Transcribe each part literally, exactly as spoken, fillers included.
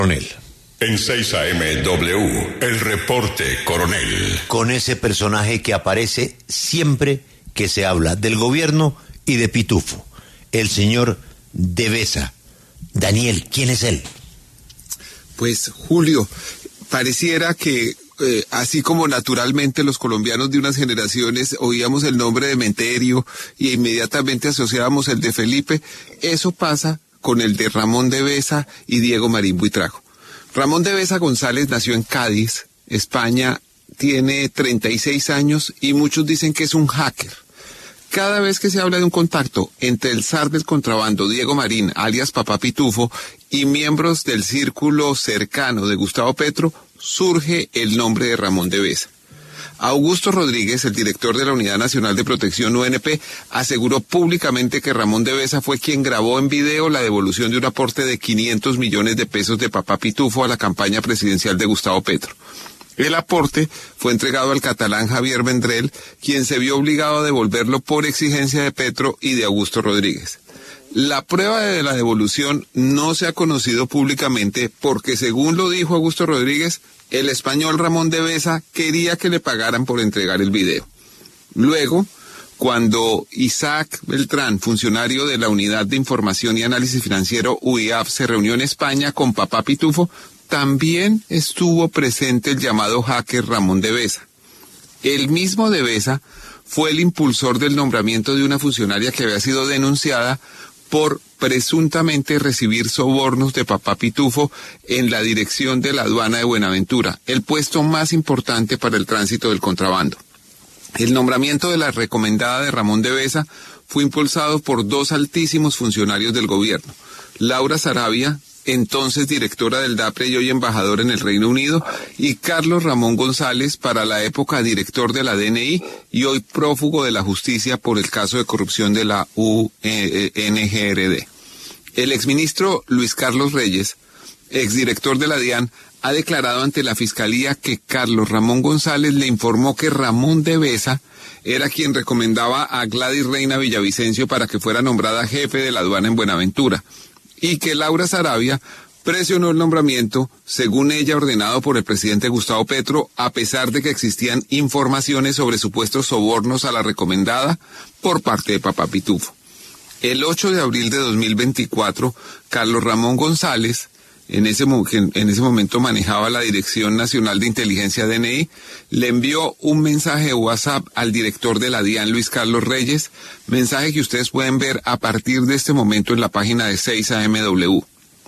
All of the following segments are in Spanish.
Coronel. En seis A M W, el reporte Coronel. Con ese personaje que aparece siempre que se habla del gobierno y de Pitufo, el señor Devesa. Daniel, ¿quién es él? Pues, Julio, pareciera que eh, así como naturalmente los colombianos de unas generaciones oíamos el nombre de Menterio y inmediatamente asociábamos el de Felipe, eso pasa con el de Ramón Devesa y Diego Marín Buitrago. Ramón Devesa González nació en Cádiz, España, tiene treinta y seis años y muchos dicen que es un hacker. Cada vez que se habla de un contacto entre el zar del contrabando, Diego Marín, alias Papá Pitufo, y miembros del círculo cercano de Gustavo Petro, surge el nombre de Ramón Devesa. Augusto Rodríguez, el director de la Unidad Nacional de Protección U N P, aseguró públicamente que Ramón Devesa fue quien grabó en video la devolución de un aporte de quinientos millones de pesos de Papá Pitufo a la campaña presidencial de Gustavo Petro. El aporte fue entregado al catalán Javier Vendrell, quien se vio obligado a devolverlo por exigencia de Petro y de Augusto Rodríguez. La prueba de la devolución no se ha conocido públicamente porque, según lo dijo Augusto Rodríguez, el español Ramón Devesa quería que le pagaran por entregar el video. Luego, cuando Isaac Beltrán, funcionario de la Unidad de Información y Análisis Financiero U I A F, se reunió en España con Papá Pitufo, también estuvo presente el llamado hacker Ramón Devesa. El mismo Devesa fue el impulsor del nombramiento de una funcionaria que había sido denunciada por presuntamente recibir sobornos de Papá Pitufo en la dirección de la aduana de Buenaventura, el puesto más importante para el tránsito del contrabando. El nombramiento de la recomendada de Ramón Devesa fue impulsado por dos altísimos funcionarios del gobierno, Laura Sarabia, entonces directora del DAPRE y hoy embajador en el Reino Unido, y Carlos Ramón González, para la época director de la D N I y hoy prófugo de la justicia por el caso de corrupción de la U N G R D. El exministro Luis Carlos Reyes, exdirector de la DIAN, ha declarado ante la Fiscalía que Carlos Ramón González le informó que Ramón Devesa era quien recomendaba a Gladys Reina Villavicencio para que fuera nombrada jefe de la aduana en Buenaventura, y que Laura Sarabia presionó el nombramiento, según ella ordenado por el presidente Gustavo Petro, a pesar de que existían informaciones sobre supuestos sobornos a la recomendada por parte de Papá Pitufo. El ocho de abril de dos mil veinticuatro, Carlos Ramón González, en ese, en ese momento manejaba la Dirección Nacional de Inteligencia D N I, le envió un mensaje de WhatsApp al director de la DIAN, Luis Carlos Reyes, mensaje que ustedes pueden ver a partir de este momento en la página de seis A M W.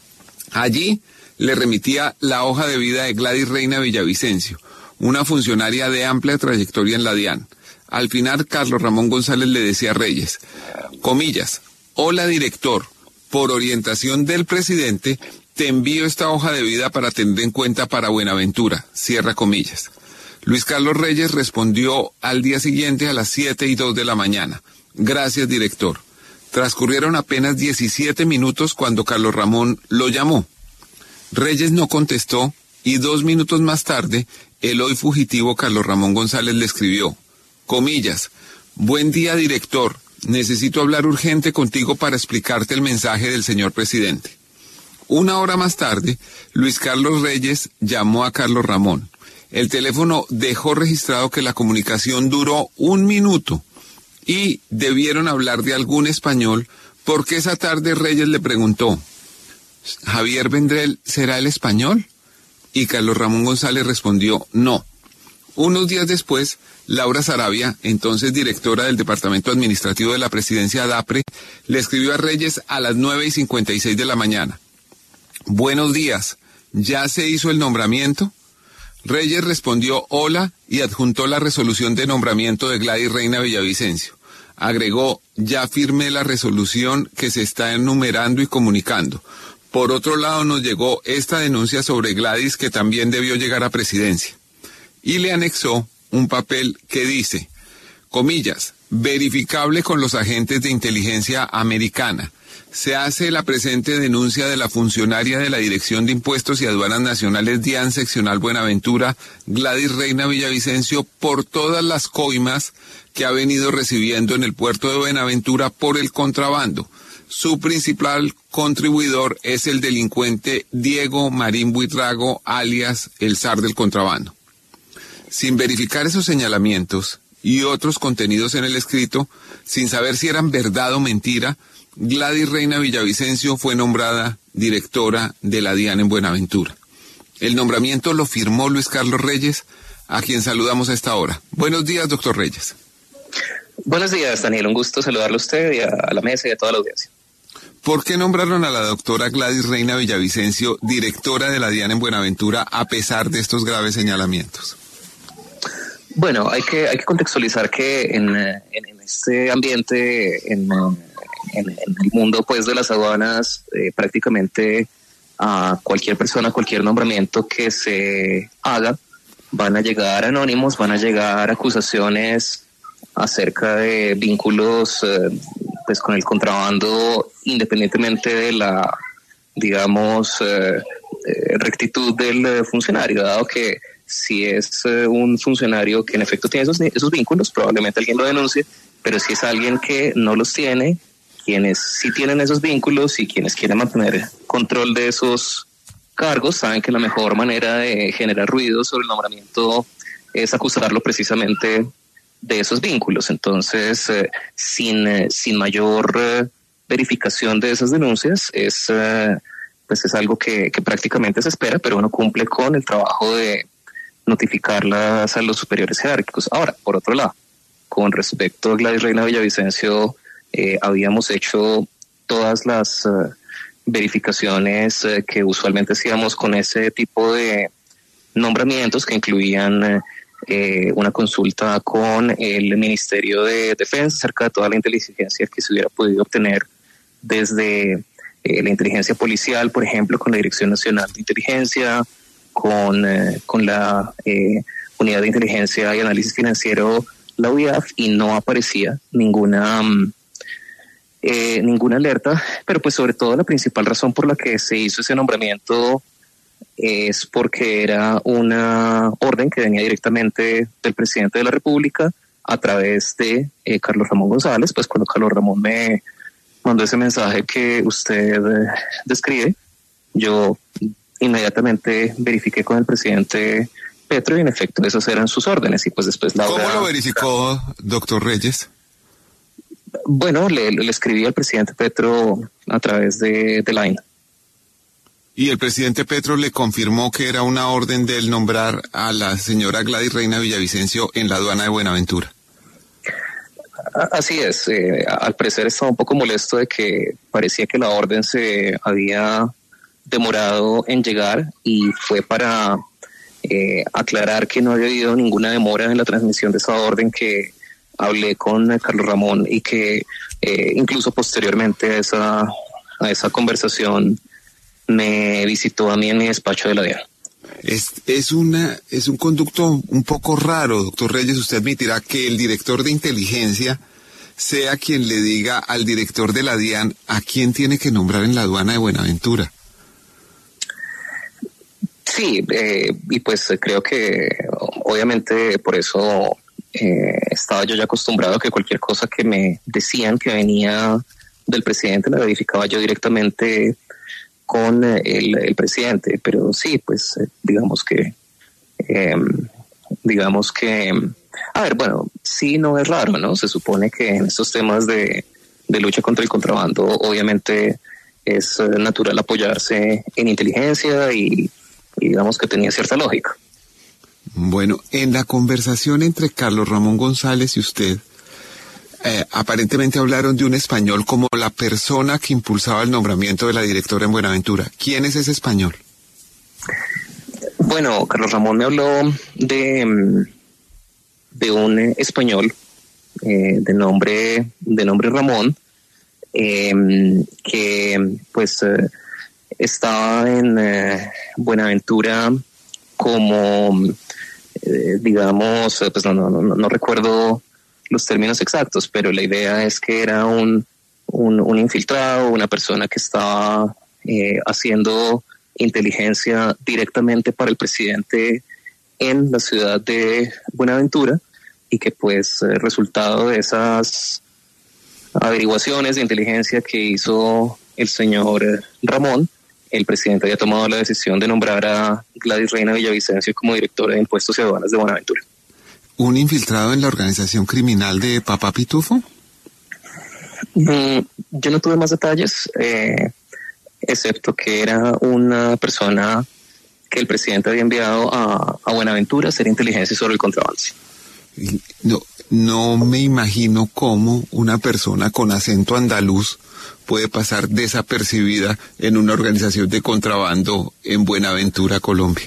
Allí le remitía la hoja de vida de Gladys Reina Villavicencio, una funcionaria de amplia trayectoria en la DIAN. Al final, Carlos Ramón González le decía a Reyes, comillas, hola director, por orientación del presidente, te envío esta hoja de vida para tener en cuenta para Buenaventura, cierra comillas. Luis Carlos Reyes respondió al día siguiente a las siete y dos de la mañana. Gracias, director. Transcurrieron apenas diecisiete minutos cuando Carlos Ramón lo llamó. Reyes no contestó y dos minutos más tarde, el hoy fugitivo Carlos Ramón González le escribió, comillas, buen día, director, necesito hablar urgente contigo para explicarte el mensaje del señor presidente. Una hora más tarde, Luis Carlos Reyes llamó a Carlos Ramón. El teléfono dejó registrado que la comunicación duró un minuto y debieron hablar de algún español porque esa tarde Reyes le preguntó, ¿Javier Vendrell será el español? Y Carlos Ramón González respondió, no. Unos días después, Laura Sarabia, entonces directora del Departamento Administrativo de la Presidencia DAPRE, le escribió a Reyes a las nueve y cincuenta y seis de la mañana. Buenos días, ¿ya se hizo el nombramiento? Reyes respondió hola y adjuntó la resolución de nombramiento de Gladys Reina Villavicencio. Agregó, ya firmé la resolución que se está enumerando y comunicando. Por otro lado nos llegó esta denuncia sobre Gladys que también debió llegar a presidencia. Y le anexó un papel que dice, comillas, verificable con los agentes de inteligencia americana. Se hace la presente denuncia de la funcionaria de la Dirección de Impuestos y Aduanas Nacionales DIAN Seccional Buenaventura, Gladys Reina Villavicencio, por todas las coimas que ha venido recibiendo en el puerto de Buenaventura por el contrabando. su principal contribuidor es el delincuente Diego Marín Buitrago, alias el zar del contrabando. Sin verificar esos señalamientos y otros contenidos en el escrito, sin saber si eran verdad o mentira, Gladys Reina Villavicencio fue nombrada directora de la DIAN en Buenaventura. El nombramiento lo firmó Luis Carlos Reyes, a quien saludamos a esta hora. Buenos días, doctor Reyes. Buenos días, Daniel. Un gusto saludarlo a usted y a, a la mesa y a toda la audiencia. ¿Por qué nombraron a la doctora Gladys Reina Villavicencio directora de la DIAN en Buenaventura a pesar de estos graves señalamientos? Bueno, hay que hay que contextualizar que en, en, en este ambiente, en, en, en el mundo pues de las aduanas, eh, prácticamente a cualquier persona, cualquier nombramiento que se haga, van a llegar anónimos, van a llegar acusaciones acerca de vínculos eh, pues con el contrabando, independientemente de la, digamos, eh, eh, rectitud del funcionario, dado que si es eh, un funcionario que en efecto tiene esos, esos vínculos, probablemente alguien lo denuncie, pero si es alguien que no los tiene, quienes sí tienen esos vínculos y quienes quieren mantener control de esos cargos, saben que la mejor manera de generar ruido sobre el nombramiento es acusarlo precisamente de esos vínculos. Entonces, eh, sin, eh, sin mayor eh, verificación de esas denuncias, es, eh, pues es algo que, que prácticamente se espera, pero uno cumple con el trabajo de notificarlas a los superiores jerárquicos. Ahora, por otro lado, con respecto a Gladys Reina Villavicencio, eh, habíamos hecho todas las uh, verificaciones uh, que usualmente hacíamos con ese tipo de nombramientos, que incluían uh, eh, una consulta con el Ministerio de Defensa acerca de toda la inteligencia que se hubiera podido obtener desde eh, la inteligencia policial, por ejemplo, con la Dirección Nacional de Inteligencia, con, eh, con la eh, Unidad de Inteligencia y Análisis Financiero, la U I A F, y no aparecía ninguna um, eh, ninguna alerta, pero pues sobre todo la principal razón por la que se hizo ese nombramiento es porque era una orden que venía directamente del presidente de la República a través de eh, Carlos Ramón González. Pues cuando Carlos Ramón me mandó ese mensaje que usted eh, describe, yo inmediatamente verifiqué con el presidente Petro y en efecto esas eran sus órdenes. Y pues después Laura... ¿Cómo lo verificó, doctor Reyes? Bueno, le, le escribí al presidente Petro a través de, de Line. ¿Y el presidente Petro le confirmó que era una orden de él nombrar a la señora Gladys Reina Villavicencio en la aduana de Buenaventura? Así es. Eh, al parecer estaba un poco molesto de que parecía que la orden se había demorado en llegar, y fue para eh, aclarar que no había habido ninguna demora en la transmisión de esa orden que hablé con Carlos Ramón, y que eh, incluso posteriormente a esa, a esa conversación me visitó a mí en mi despacho de la DIAN. Es, es, una, es un conducto un poco raro, doctor Reyes. Usted admitirá que el director de inteligencia sea quien le diga al director de la DIAN a quién tiene que nombrar en la aduana de Buenaventura. Sí, eh, y pues creo que obviamente por eso eh, estaba yo ya acostumbrado a que cualquier cosa que me decían que venía del presidente la verificaba yo directamente con el, el presidente. Pero sí, pues eh, digamos que, eh, digamos que, a ver, bueno, sí, no es raro, ¿no? Se supone que en estos temas de, de lucha contra el contrabando, obviamente es eh, natural apoyarse en inteligencia, y y digamos que tenía cierta lógica. Bueno, en la conversación entre Carlos Ramón González y usted, eh, aparentemente hablaron de un español como la persona que impulsaba el nombramiento de la directora en Buenaventura. ¿Quién es ese español? Bueno, Carlos Ramón me habló de, de un español eh, de nombre de nombre Ramón, eh, que pues eh, estaba en eh, Buenaventura como, eh, digamos, pues no, no, no, no recuerdo los términos exactos, pero la idea es que era un, un, un infiltrado, una persona que estaba eh, haciendo inteligencia directamente para el presidente en la ciudad de Buenaventura, y que pues eh, resultado de esas averiguaciones de inteligencia que hizo el señor Ramón, el presidente había tomado la decisión de nombrar a Gladys Reina Villavicencio como directora de Impuestos y Aduanas de Buenaventura. ¿Un infiltrado en la organización criminal de Papá Pitufo? Mm, yo no tuve más detalles, eh, excepto que era una persona que el presidente había enviado a, a Buenaventura a hacer inteligencia sobre el contrabando. No, no me imagino cómo una persona con acento andaluz puede pasar desapercibida en una organización de contrabando en Buenaventura, Colombia.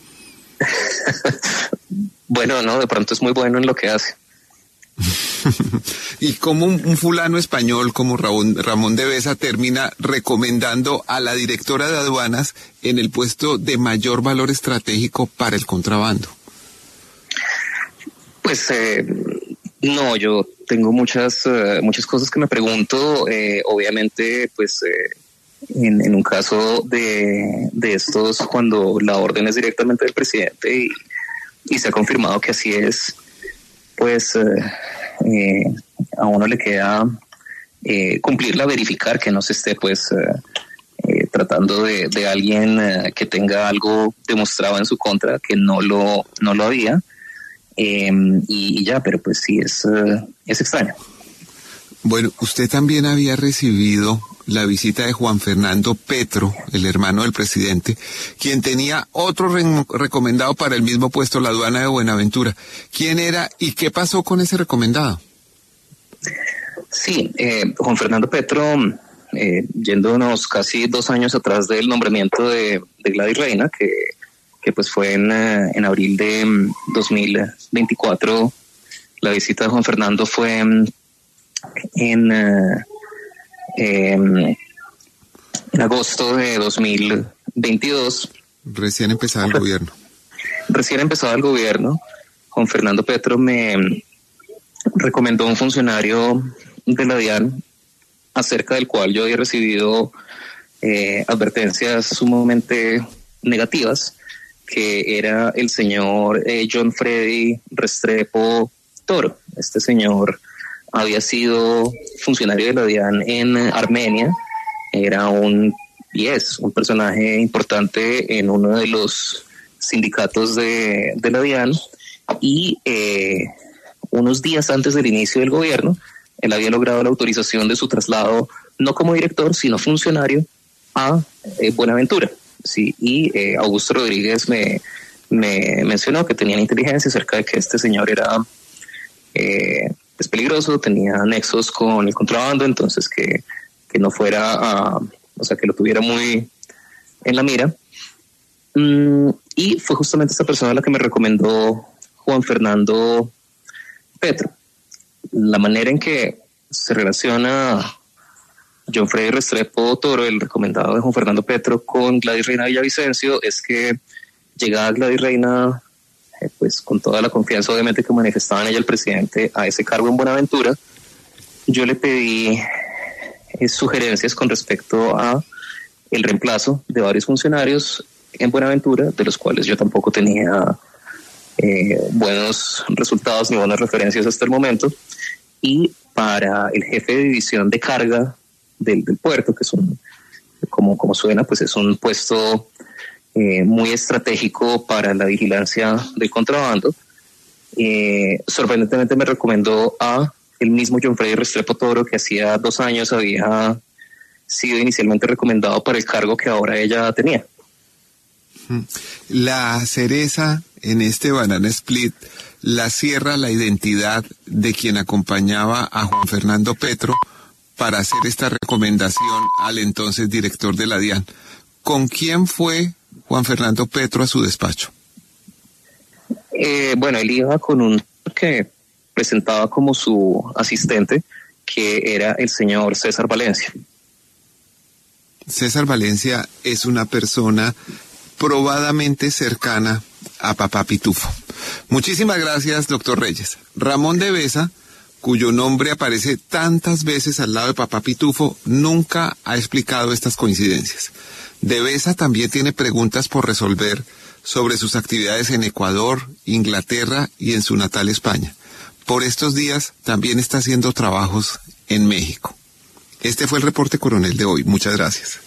Bueno, no, de pronto es muy bueno en lo que hace. Y cómo un, un fulano español como Ramón, Ramón Devesa termina recomendando a la directora de aduanas en el puesto de mayor valor estratégico para el contrabando. Pues eh, no, yo tengo muchas uh, muchas cosas que me pregunto. Eh, obviamente, pues eh, en, en un caso de, de estos, cuando la orden es directamente del presidente y, y se ha confirmado que así es, pues eh, eh, a uno le queda eh, cumplirla, verificar que no se esté pues eh, eh, tratando de, de alguien eh, que tenga algo demostrado en su contra, que no lo, no lo había. Eh, y, y ya, pero pues sí, es, uh, es extraño. Bueno, usted también había recibido la visita de Juan Fernando Petro, el hermano del presidente, quien tenía otro re recomendado para el mismo puesto, la aduana de Buenaventura. ¿Quién era y qué pasó con ese recomendado? Sí, eh, Juan Fernando Petro, eh, yéndonos casi dos años atrás del nombramiento de, de Gladys Reina, que que pues fue en, en abril de dos mil veinticuatro. La visita de Juan Fernando fue en, en, en, en agosto de dos mil veintidós. Recién empezaba el gobierno. Recién empezaba el gobierno. Juan Fernando Petro me recomendó un funcionario de la DIAN acerca del cual yo había recibido eh, advertencias sumamente negativas, que era el señor eh, John Freddy Restrepo Toro. Este señor había sido funcionario de la DIAN en Armenia, era un, y es un personaje importante en uno de los sindicatos de, de la DIAN, y eh, unos días antes del inicio del gobierno, él había logrado la autorización de su traslado, no como director, sino funcionario, a eh, Buenaventura. Sí, y eh, Augusto Rodríguez me, me mencionó que tenían inteligencia acerca de que este señor era eh, es peligroso, tenía nexos con el contrabando, entonces que, que no fuera a, o sea, que lo tuviera muy en la mira. Mm, y fue justamente esta persona la que me recomendó Juan Fernando Petro. La manera en que se relaciona John Freddy Restrepo Toro, el recomendado de Juan Fernando Petro, con Gladys Reina Villavicencio, es que llegaba Gladys Reina, eh, pues con toda la confianza obviamente que manifestaba en ella el presidente, a ese cargo en Buenaventura. Yo le pedí eh, sugerencias con respecto a el reemplazo de varios funcionarios en Buenaventura, de los cuales yo tampoco tenía eh, buenos resultados ni buenas referencias hasta el momento, y para el jefe de división de carga Del, del puerto, que es un, como, como suena, pues es un puesto eh, muy estratégico para la vigilancia del contrabando. Eh, sorprendentemente me recomendó a el mismo John Freddy Restrepo Toro, que hacía dos años había sido inicialmente recomendado para el cargo que ahora ella tenía. La cereza en este banana split la cierra la identidad de quien acompañaba a Juan Fernando Petro para hacer esta recomendación al entonces director de la DIAN. ¿Con quién fue Juan Fernando Petro a su despacho? Eh, bueno, él iba con un que presentaba como su asistente, que era el señor César Valencia. César Valencia es una persona probadamente cercana a Papá Pitufo. Muchísimas gracias, doctor Reyes. Ramón Devesa, cuyo nombre aparece tantas veces al lado de Papá Pitufo, nunca ha explicado estas coincidencias. Devesa también tiene preguntas por resolver sobre sus actividades en Ecuador, Inglaterra y en su natal España. Por estos días también está haciendo trabajos en México. Este fue el reporte coronel de hoy. Muchas gracias.